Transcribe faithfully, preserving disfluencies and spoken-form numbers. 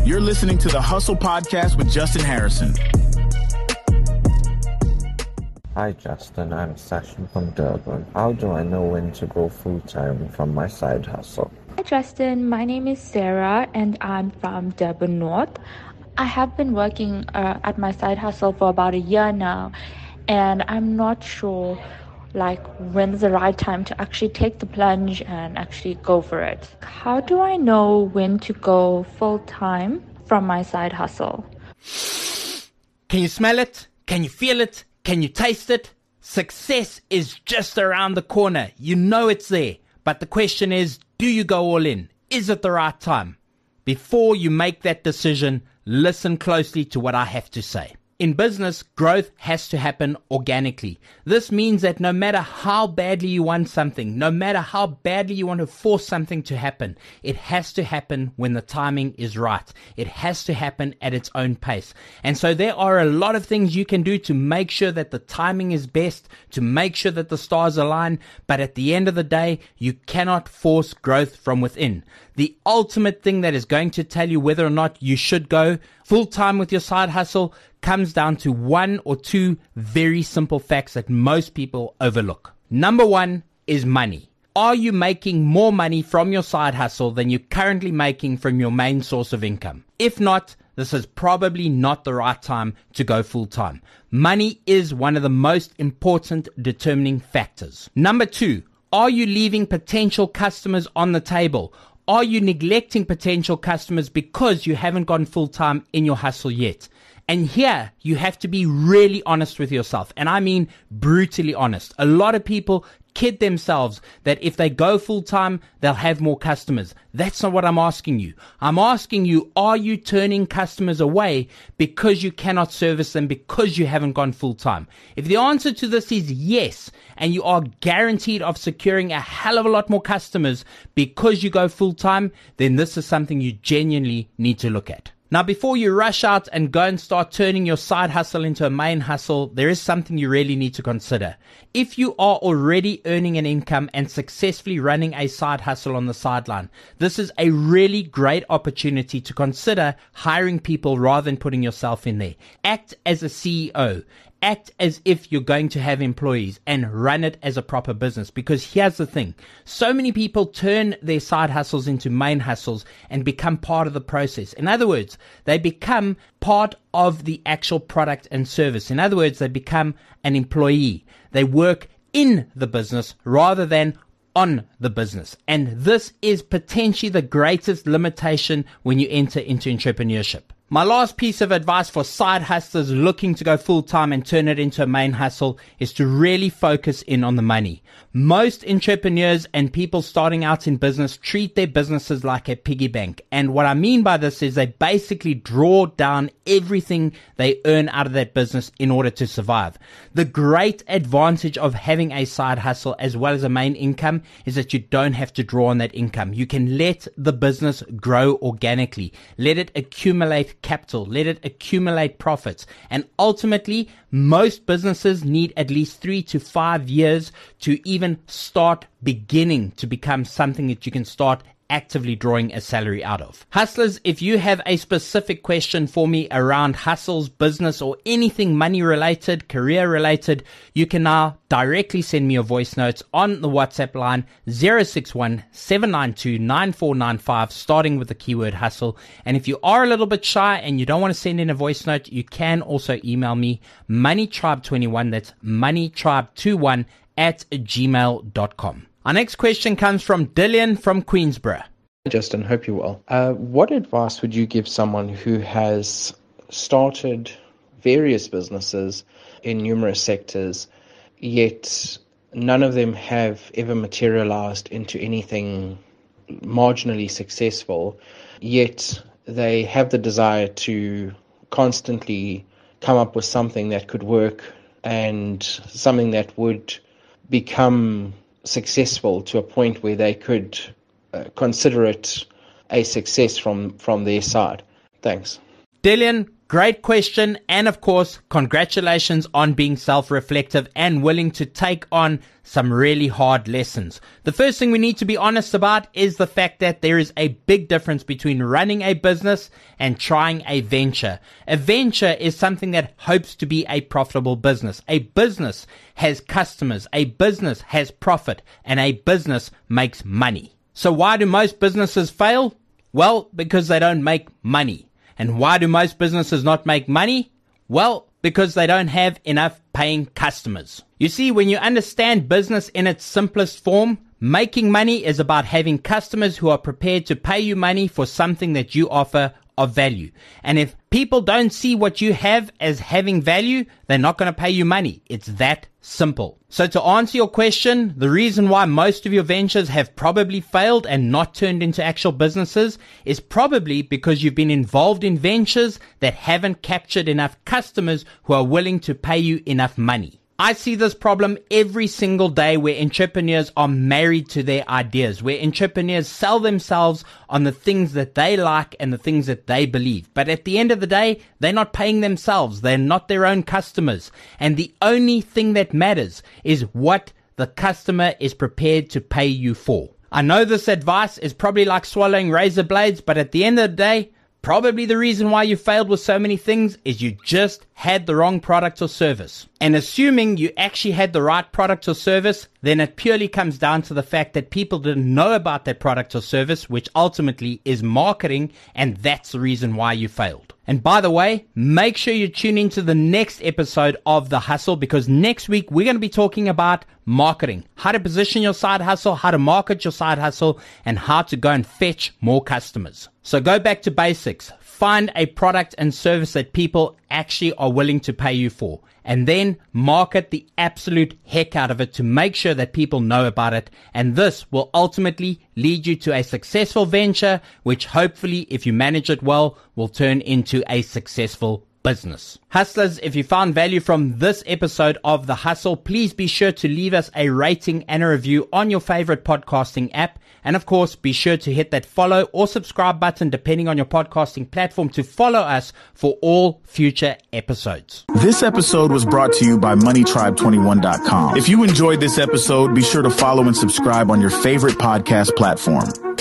You're listening to the Hustle Podcast with Justin Harrison. Hi Justin, I'm Sachin from Durban. How do I know when to go full-time from my side hustle? Hi Justin, my name is Sarah and I'm from Durban North. I have been working uh, at my side hustle for about a year now, and I'm not sure like when's the right time to actually take the plunge and actually go for it. How do I know when to go full-time from my side hustle? Can you smell it? Can you feel it? Can you taste it? Success is just around the corner. You know it's there. But the question is, do you go all in? Is it the right time? Before you make that decision, listen closely to what I have to say. In business, growth has to happen organically. This means that no matter how badly you want something, no matter how badly you want to force something to happen, it has to happen when the timing is right. It has to happen at its own pace. And so there are a lot of things you can do to make sure that the timing is best, to make sure that the stars align. But at the end of the day, you cannot force growth from within. The ultimate thing that is going to tell you whether or not you should go full time with your side hustle comes down to one or two very simple facts that most people overlook. Number one is money. Are you making more money from your side hustle than you're currently making from your main source of income? If not, this is probably not the right time to go full time. Money is one of the most important determining factors. Number two, are you leaving potential customers on the table? Are you neglecting potential customers because you haven't gone full time in your hustle yet? And here, you have to be really honest with yourself. And I mean brutally honest. A lot of people kid themselves that if they go full time, they'll have more customers. That's not what I'm asking you. I'm asking you, are you turning customers away because you cannot service them because you haven't gone full time? If the answer to this is yes, and you are guaranteed of securing a hell of a lot more customers because you go full time, then this is something you genuinely need to look at. Now, before you rush out and go and start turning your side hustle into a main hustle, there is something you really need to consider. If you are already earning an income and successfully running a side hustle on the sideline, this is a really great opportunity to consider hiring people rather than putting yourself in there. Act as a C E O. Act as if you're going to have employees and run it as a proper business. Because here's the thing. So many people turn their side hustles into main hustles and become part of the process. In other words, they become part of the actual product and service. In other words, they become an employee. They work in the business rather than on the business. And this is potentially the greatest limitation when you enter into entrepreneurship. My last piece of advice for side hustlers looking to go full time and turn it into a main hustle is to really focus in on the money. Most entrepreneurs and people starting out in business treat their businesses like a piggy bank. And what I mean by this is they basically draw down everything they earn out of that business in order to survive. The great advantage of having a side hustle as well as a main income is that you don't have to draw on that income. You can let the business grow organically. Let it accumulate capital, let it accumulate profits. And ultimately, most businesses need at least three to five years to even start beginning to become something that you can start actively drawing a salary out of. Hustlers, if you have a specific question for me around hustles, business, or anything money related, career related, you can now directly send me your voice notes on the WhatsApp line zero six one, seven nine two, nine four nine five, starting with the keyword hustle. And if you are a little bit shy and you don't want to send in a voice note, you can also email me moneytribe twenty-one, that's moneytribe twenty-one at gmail dot com. Our next question comes from Dillian from Queensborough. Justin, hope you're well. Uh, what advice would you give someone who has started various businesses in numerous sectors, yet none of them have ever materialized into anything marginally successful, yet they have the desire to constantly come up with something that could work and something that would become successful to a point where they could uh, consider it a success from, from their side? Thanks. Dillian, Great question. And of course, congratulations on being self-reflective and willing to take on some really hard lessons. The first thing we need to be honest about is the fact that there is a big difference between running a business and trying a venture. A venture is something that hopes to be a profitable business. A business has customers, a business has profit, and a business makes money. So why do most businesses fail? Well, because they don't make money. And why do most businesses not make money? Well, because they don't have enough paying customers. You see, when you understand business in its simplest form, making money is about having customers who are prepared to pay you money for something that you offer of value. And if people don't see what you have as having value, they're not going to pay you money. It's that simple. So to answer your question, the reason why most of your ventures have probably failed and not turned into actual businesses is probably because you've been involved in ventures that haven't captured enough customers who are willing to pay you enough money. I see this problem every single day where entrepreneurs are married to their ideas, where entrepreneurs sell themselves on the things that they like and the things that they believe. But at the end of the day, they're not paying themselves. They're not their own customers. And the only thing that matters is what the customer is prepared to pay you for. I know this advice is probably like swallowing razor blades, but at the end of the day, probably the reason why you failed with so many things is you just had the wrong product or service. And assuming you actually had the right product or service, then it purely comes down to the fact that people didn't know about that product or service, which ultimately is marketing, and that's the reason why you failed. And by the way, make sure you tune into the next episode of The Hustle, because next week we're going to be talking about marketing, how to position your side hustle, how to market your side hustle, and how to go and fetch more customers. So go back to basics. Find a product and service that people actually are willing to pay you for, and then market the absolute heck out of it to make sure that people know about it. And this will ultimately lead you to a successful venture, which hopefully, if you manage it well, will turn into a successful business. Hustlers, if you found value from this episode of The Hustle, please be sure to leave us a rating and a review on your favorite podcasting app. And of course, be sure to hit that follow or subscribe button depending on your podcasting platform to follow us for all future episodes. This episode was brought to you by money tribe twenty-one dot com. If you enjoyed this episode, be sure to follow and subscribe on your favorite podcast platform.